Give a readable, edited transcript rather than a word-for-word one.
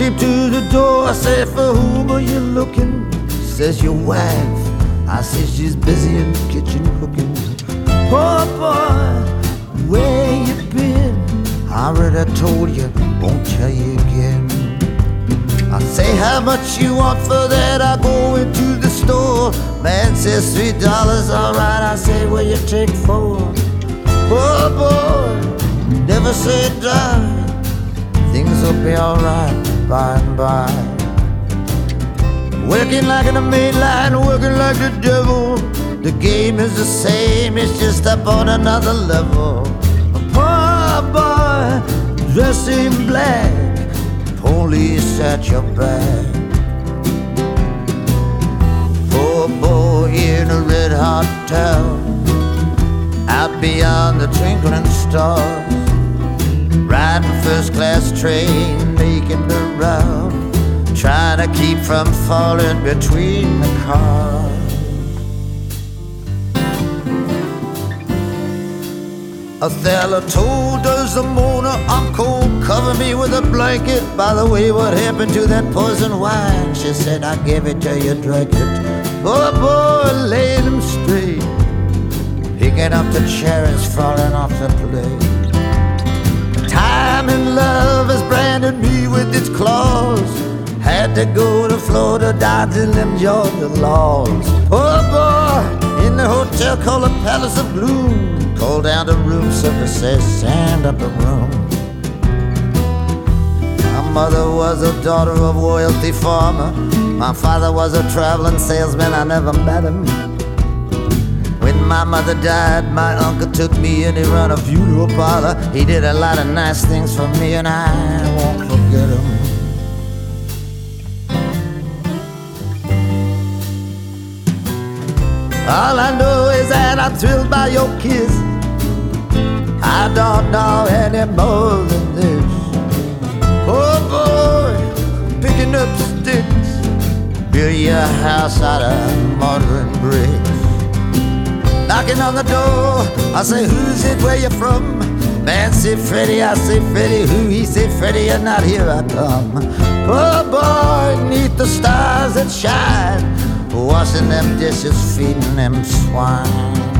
creep to the door. I say, for whom are you looking? She says, your wife. I say, she's busy in the kitchen cooking. Poor boy, where you been? I already told you, won't tell you again. I say, how much you want for that? I go into the store. Man says $3, alright. I say, well, you take 4. Poor boy, never say die. Things will be alright by and by. Working like in a main line, working like the devil. The game is the same, it's just up on another level. A poor boy, dressed in black, police at your back. Poor boy in a red hot town, out beyond the twinkling stars. Riding first class train, making the round, trying to keep from falling between the cars. Othello told Desdemona, I'm cold, cover me with a blanket. By the way, what happened to that poison wine? She said, I gave it to you, drank it. Poor boy, laid him straight, picking up the cherries falling off the plate. Time and love has branded me with its claws. Had to go to Florida, dodging them Georgia laws. Poor boy, in the hotel called the Palace of Gloom. Called down to room service, says, stand up a room. My mother was a daughter of a wealthy farmer. My father was a traveling salesman, I never met him. When my mother died, my uncle took me and he ran a funeral parlor. He did a lot of nice things for me and I won't forget him. All I know is that I'm thrilled by your kiss. I don't know any more than this. Oh boy, picking up sticks, build your house out of modern bricks. Knocking on the door, I say, who's it, where you from? Man say Freddie, I say Freddie, who? He say Freddie, you're not here, I come. Poor boy, neath the stars that shine, washing them dishes, feeding them swine.